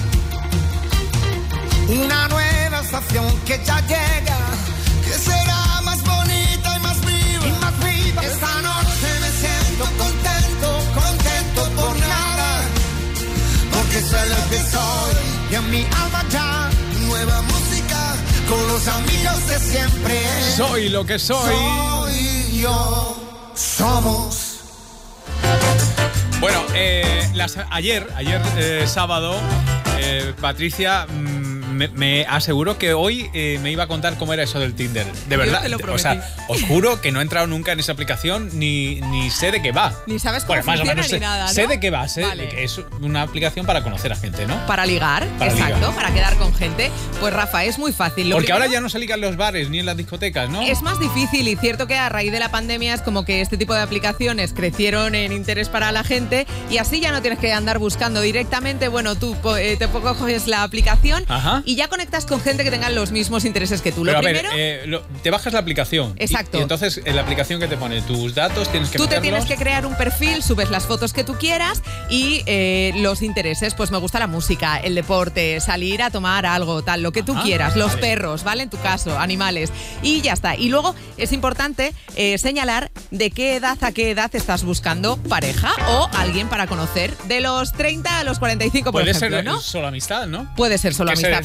Speaker 12: una nueva estación que ya llega,
Speaker 4: que será más bonita y más viva,
Speaker 12: y más viva.
Speaker 4: Esta noche me siento contento, contento por nada, porque soy lo que soy
Speaker 12: y en mi alma ya,
Speaker 4: nueva música con los amigos de siempre.
Speaker 2: Soy lo que soy.
Speaker 4: Soy yo, somos.
Speaker 2: Bueno, ayer sábado, Patricia me aseguró que hoy me iba a contar cómo era eso del Tinder. De verdad. O sea, os juro que no he entrado nunca en esa aplicación ni sé de qué va.
Speaker 5: Ni sabes cómo funciona
Speaker 2: más o menos
Speaker 5: ni nada, ¿no?
Speaker 2: Sé de qué va.
Speaker 5: Vale.
Speaker 2: Que es una aplicación para conocer a gente, ¿no?
Speaker 5: Para ligar, exacto, para quedar con gente. Pues Rafa, es muy fácil.
Speaker 2: Porque ahora ya no se ligan los bares ni en las discotecas, ¿no?
Speaker 5: Es más difícil y cierto que a raíz de la pandemia es como que este tipo de aplicaciones crecieron en interés para la gente y así ya no tienes que andar buscando directamente. Bueno, tú te coges la aplicación y ya conectas con gente que tengan los mismos intereses que tú.
Speaker 2: Pero te bajas la aplicación.
Speaker 5: Exacto.
Speaker 2: Y entonces en la aplicación que te pone tus datos, tienes que
Speaker 5: Tú
Speaker 2: meterlos.
Speaker 5: te tienes que crear un perfil, subes las fotos que tú quieras y los intereses, pues me gusta la música, el deporte, salir a tomar algo, tal, lo que tú quieras, los perros, ¿vale? En tu caso, animales. Y ya está. Y luego es importante señalar de qué edad a qué edad estás buscando pareja o alguien para conocer. De los 30 a los 45, por ejemplo,
Speaker 2: Puede ser
Speaker 5: ¿no?
Speaker 2: solo amistad, ¿no?
Speaker 5: Puede ser solo
Speaker 2: ¿Qué se
Speaker 5: amistad,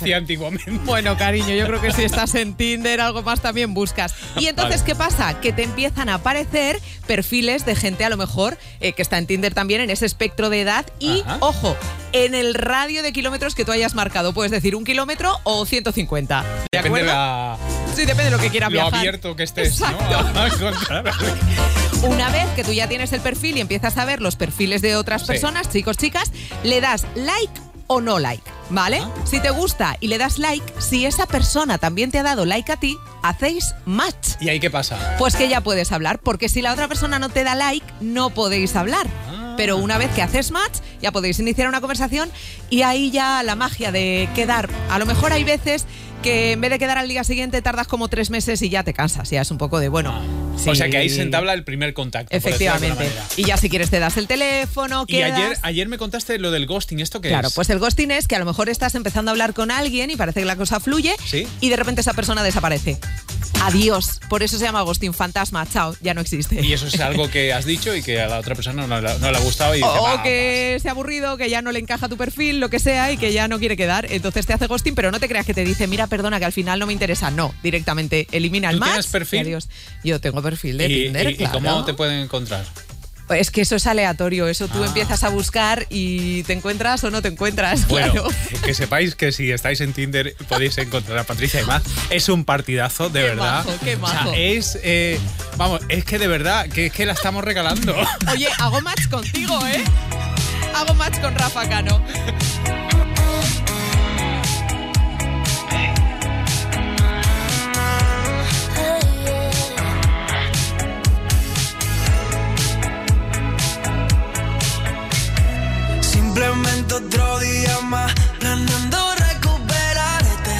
Speaker 2: hacía antiguamente.
Speaker 5: Bueno, cariño, yo creo que si estás en Tinder, algo más también buscas. Y entonces, ¿qué pasa? Que te empiezan a aparecer perfiles de gente a lo mejor que está en Tinder también en ese espectro de edad y, ojo, en el radio de kilómetros que tú hayas marcado. Puedes decir 1 kilómetro o 150. ¿De acuerdo? Sí, depende de lo que quieras viajar.
Speaker 2: Lo abierto que estés,
Speaker 5: exacto,
Speaker 2: ¿no?
Speaker 5: Una vez que tú ya tienes el perfil y empiezas a ver los perfiles de otras personas, chicos, chicas, le das like o no like, ¿vale? Si te gusta y le das like, si esa persona también te ha dado like a ti, hacéis match.
Speaker 2: ¿Y ahí qué pasa?
Speaker 5: Pues que ya puedes hablar, porque si la otra persona no te da like, no podéis hablar. Pero una vez que haces match, ya podéis iniciar una conversación y ahí ya la magia de quedar. A lo mejor hay veces que en vez de quedar al día siguiente tardas como 3 meses y ya te cansas. Ya es un poco de, bueno... Sí.
Speaker 2: O sea que ahí se entabla el primer contacto.
Speaker 5: Efectivamente. Y ya si quieres te das el teléfono, quedas...
Speaker 2: Y ayer me contaste lo del ghosting. ¿Esto qué es?
Speaker 5: Claro, pues el ghosting es que a lo mejor estás empezando a hablar con alguien y parece que la cosa fluye, ¿sí?, y de repente esa persona desaparece. Adiós. Por eso se llama ghosting, fantasma. Chao, ya no existe.
Speaker 2: Y eso es algo que has dicho y que a la otra persona no le ha gustado y dice,
Speaker 5: o que se ha aburrido, que ya no le encaja tu perfil, lo que sea, y que ya no quiere quedar. Entonces te hace ghosting, pero no te creas que te dice, mira, perdona, que al final no me interesa. No, directamente elimina el match.
Speaker 2: ¿Tú tienes perfil?
Speaker 5: Adiós. Yo tengo perfil de Tinder,
Speaker 2: ¿Y cómo te pueden encontrar?
Speaker 5: Es que eso es aleatorio, eso tú empiezas a buscar y te encuentras o no te encuentras.
Speaker 2: Bueno,
Speaker 5: claro.
Speaker 2: Que sepáis que si estáis en Tinder podéis encontrar a Patricia Aymar. Es un partidazo, de verdad.
Speaker 5: Qué majo.
Speaker 2: O sea, vamos, es que de verdad, que es que la estamos regalando.
Speaker 5: Oye, hago match contigo, ¿eh? Hago match con Rafa Cano.
Speaker 9: Simplemente otro día más, planeando recuperarte.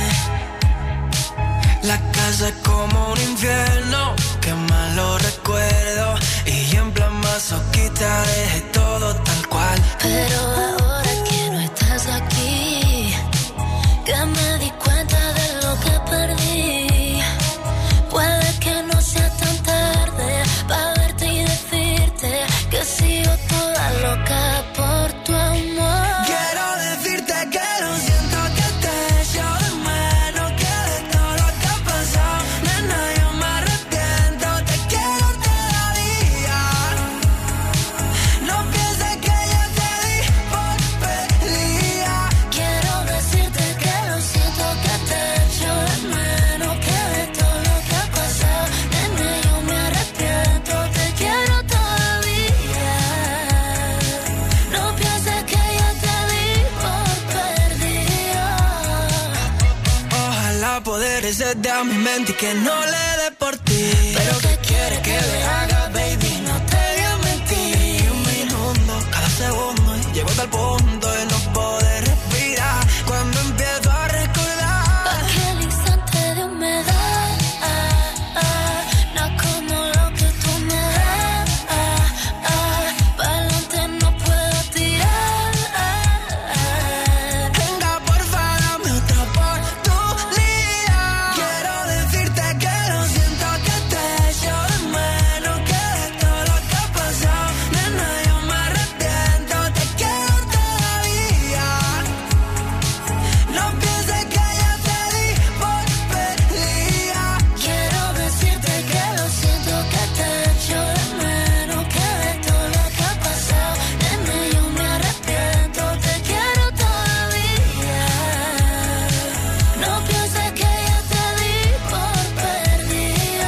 Speaker 9: La casa es como un infierno, qué malo recuerdo. Y en plan masoquista dejé todo tal cual.
Speaker 3: Pero ahora que no estás aquí, que me di cuenta de lo que perdí. Puede que no sea tan tarde para verte y decirte que sigo toda loca por tu amor.
Speaker 9: Quiero decirte que lo siento, que te echo de menos, que de todo lo que ha pasado, nena, yo me arrepiento, te quiero todavía. No pienses que ya te di por perdida.
Speaker 3: Quiero decirte que lo siento, que te echo de menos, que de todo lo que ha pasado, nena, yo me arrepiento, te quiero todavía. No pienses que ya te di por perdida.
Speaker 9: Ojalá poder ser de a mi mente y que no le dé por ti. Pero ¿qué quieres que le haga, baby? No te voy a mentir. Un minuto, cada segundo, y llego hasta el punto de no poder respirar. Cuando empiezo a recordar
Speaker 3: aquel instante de humedad, no como lo que tú me das. Pa'lante no puedo tirar.
Speaker 9: Venga, porfa, dame otra oportunidad. Quiero decirte que lo siento, que te echo de menos, que de todo lo que ha pasado, nena, yo me arrepiento, te quiero todavía. No pienses que ya te di por perdida.
Speaker 3: Quiero decirte que lo siento, que te echo de menos, que de todo lo que ha pasado, nena, yo me arrepiento, te quiero todavía. No pienses que ya te di por perdida.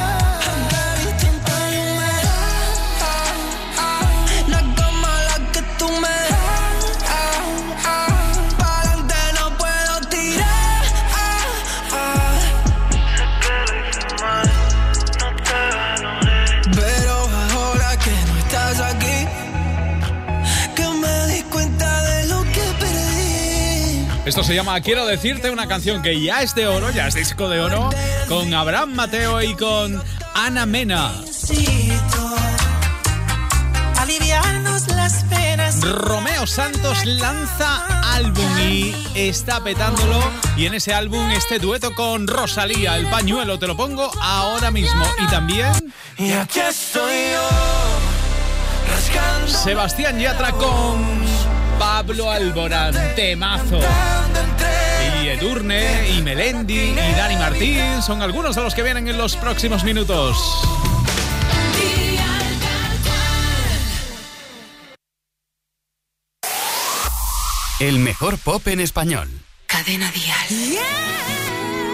Speaker 9: No es como la que tú me das. Pa'lante no puedo tirar. Pero ahora que no estás aquí, que me di cuenta de lo que perdí.
Speaker 2: Esto se llama Quiero decirte, una canción que ya es de oro, ya es disco de oro, con Abraham Mateo y con Ana Mena.
Speaker 9: Aliviarnos las penas.
Speaker 2: Romeo Santos lanza álbum y está petándolo, y en ese álbum este dueto con Rosalía, El pañuelo te lo pongo ahora mismo, y también
Speaker 9: Y aquí estoy yo, rascando.
Speaker 2: Sebastián Yatra con Pablo Alborán, temazo. Y y Edurne, y Melendi, y Dani Martín. Son algunos de los que vienen en los próximos minutos.
Speaker 1: El mejor pop en español.
Speaker 3: Cadena Dial.